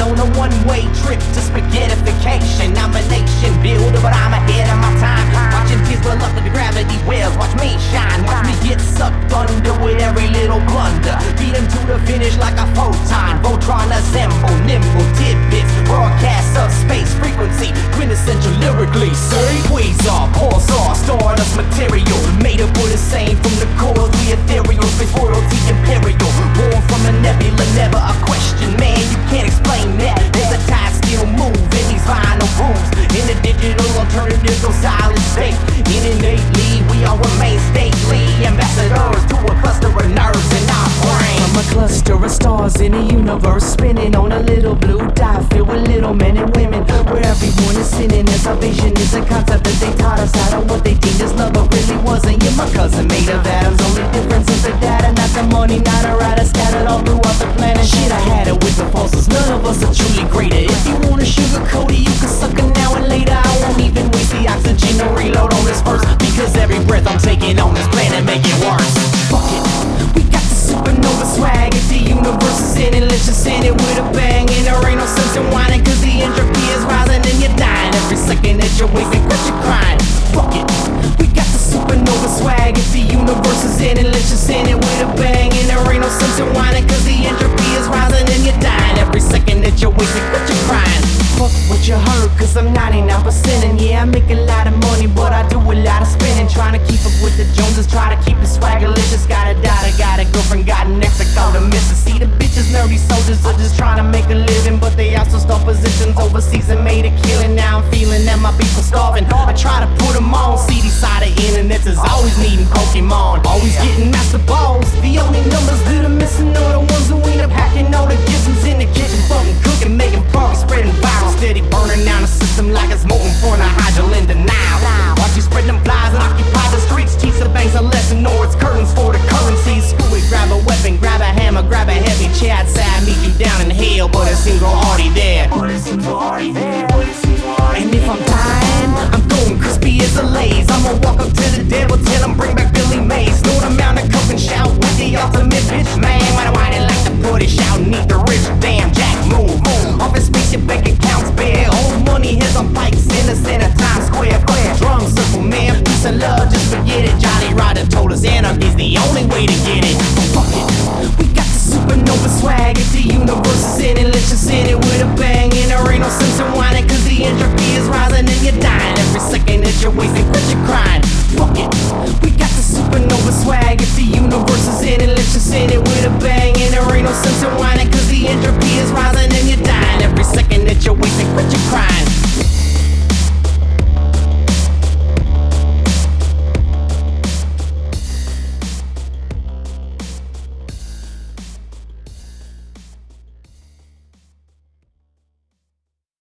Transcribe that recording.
on a one-way trip to spaghettification. I'm a nation builder, but I'm ahead of my time. Watching tears well up to the gravity wells. Watch me shine, watch me get sucked under with every little blunder. Beat him to the finish like a photon. Voltron assemble, nimble tidbits. Broadcast of space frequency, quintessential lyrically. Say quasar, pulsar, stardust material. Made up with the same from the core. We ethereal, space royalty imperial. Born from a nebula, never a question. Man, you can't explain that. There's a tide still move in these vinyl grooves. In the digital alternative, no silent state. Innately, we all remain stately. Ambassadors to a cluster of nerves in our brain. I'm a cluster of stars in a universe, spinning on a little blue dot filled with little men and women, where everyone is sinning. As a vision is a concept that they taught us out of what they deemed as love, but really wasn't. You're my cousin made of atoms. Only difference is the data, not the money, not a rider scattered all throughout the planet. Shit, I had it with the pulses. None of us are truly greater. If you wanna sugarcoat it, you can suck it now and later. I won't even waste the oxygen to reload on this verse, because every breath I'm taking on this planet make it worse. Fuck it, we got the supernova swag. If the universe is in it, let's just end it with a bang. And there ain't no sense in whining, cause the entropy is rising and you're dying. Every second that you're wasting, quit your crying. Fuck it, we got the supernova swag. If the universe is in it, let's just end it with a bang. And there ain't no sense in whining, cause the entropy is rising and you're dying. Every second that you're wasting, quit your crying. Fuck what you heard, cause I'm 99%. And yeah, I make a lot of money, but I do a lot of spending. Trying to keep up with the Joneses, try to keep it swaggerlicious. Got a daughter, got a girlfriend, got an ex, I go to miss. See the bitches, nerdy soldiers are just trying to make a living, but they also stole positions overseas and made a killing. Now I'm feeling that my people starving. I try to put them on, CD side of internet is always needing Pokemon. Always getting master balls. The only numbers that are missing are the ones who end up hacking all the gifts in the kitchen, fucking cooking, making progress, spreading viral, steady burning down the system like it's more